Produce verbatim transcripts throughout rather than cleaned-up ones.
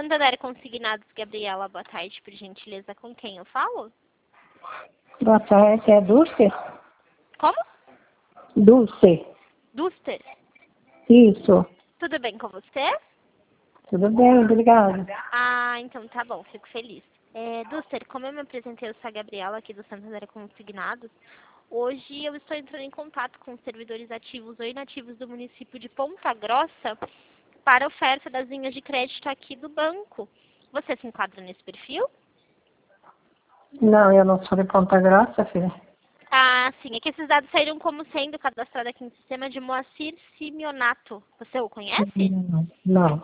Santander Consignados, Gabriela, boa tarde, por gentileza, com quem eu falo? Boa tarde, é Dulce? Como? Dulce. Duster. Isso. Tudo bem com você? Tudo bem, obrigada. Ah, então tá bom, fico feliz. É, Duster, como eu me apresentei, eu sou a Gabriela aqui do Santander Consignados. Hoje eu estou entrando em contato com os servidores ativos ou inativos do município de Ponta Grossa para a oferta das linhas de crédito aqui do banco. Você se enquadra nesse perfil? Não, eu não sou de Ponta Grossa, filha. Ah, sim. É que esses dados saíram como sendo cadastrado aqui no sistema de Moacir Simeonato. Você o conhece? Não. Não.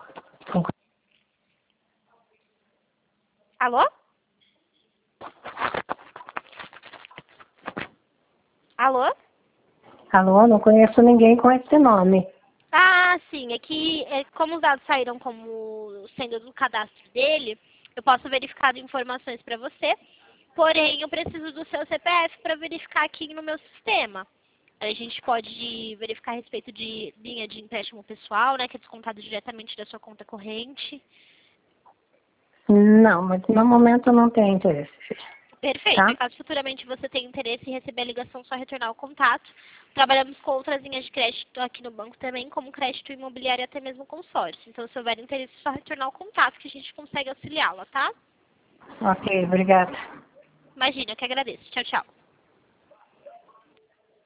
Alô? Alô? Alô, não conheço ninguém com esse nome. Ah, sim. É que é, como os dados saíram como sendo do cadastro dele, eu posso verificar as informações para você. Porém, eu preciso do seu C P F para verificar aqui no meu sistema. A gente pode verificar a respeito de linha de empréstimo pessoal, né, que é descontado diretamente da sua conta corrente. Não, mas no momento eu não tenho interesse, filha. Perfeito. Tá? E caso futuramente você tenha interesse em receber a ligação, só retornar o contato. Trabalhamos com outras linhas de crédito aqui no banco também, como crédito imobiliário e até mesmo consórcio. Então, se houver interesse, só retornar o contato que a gente consegue auxiliá-la, tá? Ok, obrigada. Imagina, eu que agradeço. Tchau, tchau.